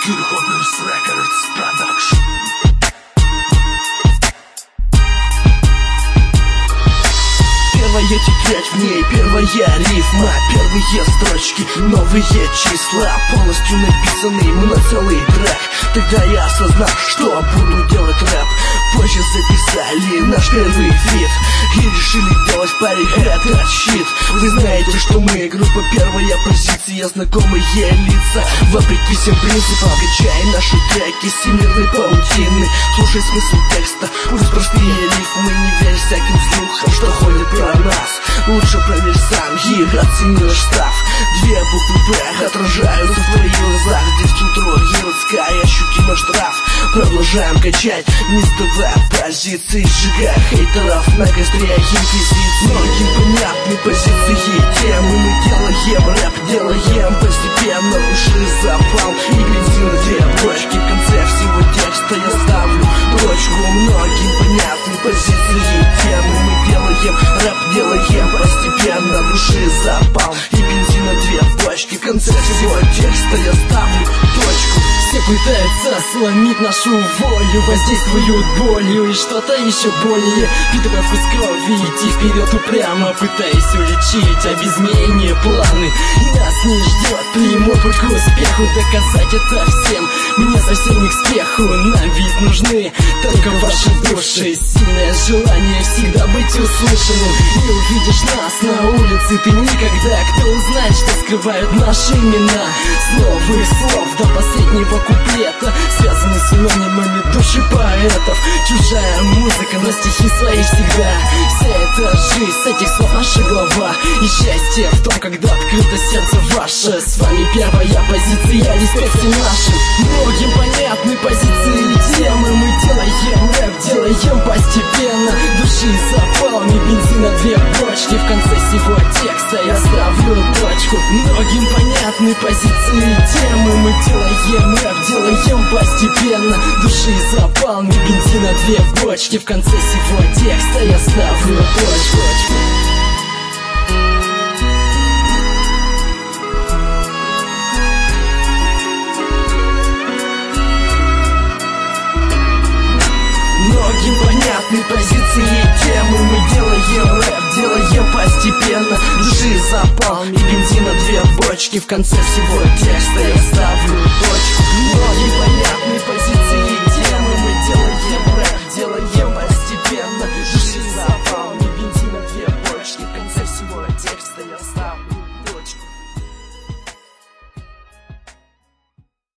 Kirchhoffers Records Production. Первая тетрадь, в ней первая рифма, первые строчки, новые числа, полностью написанный мной целый трек. Тогда я осознал, что буду делать рэп. Позже записали наш первый фит и решили делать парень этот щит. Вы знаете, что мы группа первая позиция, знакомые лица. Вопреки всем принципам, качай наши треки всемирной паутины. Слушай смысл текста, пусть простые рифмы, не верь всяким слухам, что ходят про нас. Лучше проверь сам и оцени наш став. Две буквы П отражаются в твоих глазах. Здесь утро городская, ощутимо штраф. Продолжаем качать, не сдавая позиции, сжигая хейтеров на костре инквизиции. Многим понятны позиции темы. Мы делаем рэп, делаем постепенно. Души запал и бензин на две бочки. В конце всего текста я ставлю точку. Многим понятны позиции темы. Мы делаем рэп, делаем постепенно. Души запал и бензин на две бочки. В конце всего текста я ставлю точку. Все пытаются сломить нашу волю, воздействуют болью и что-то еще более. Впитывая вкус крови, идти вперед упрямо, пытаясь уличить обезменение планы. И нас не ждет прямой путь к успеху. Доказать это всем, мне совсем не к спеху. Нам ведь нужны только ваши души. Сильное желание всегда быть услышанным. Не увидишь нас на улице ты никогда. Кто узнает, что скрывают наши имена? С новых слов до последнего куплета связаны синонимами души поэтов. Чужая музыка, но стихи свои всегда. Вся эта жизнь, с этих слов наша глава. И счастье в том, когда открыто сердце ваше. С вами первая позиция, респект всем нашим. Многим понятны позиции и темы. Мы делаем рэп, делаем постепенно. Души запал, не бензин на две бочки. В конце всего текста я ставлю точку. Многим понятны позиции и темы. Мы делаем рэп, делаем постепенно. Души запал, не бензин на две бочки. В конце всего текста я ставлю точку. Многим понятны позиции и темы. Мы делаем рэп, делаем постепенно. Души запал и бензин на две бочки. В конце всего текста я ставлю точку. Многим понятны позиции и темы. Мы делаем рэп, делаем постепенно. Души запал и бензин на две бочки. В конце всего текста я ставлю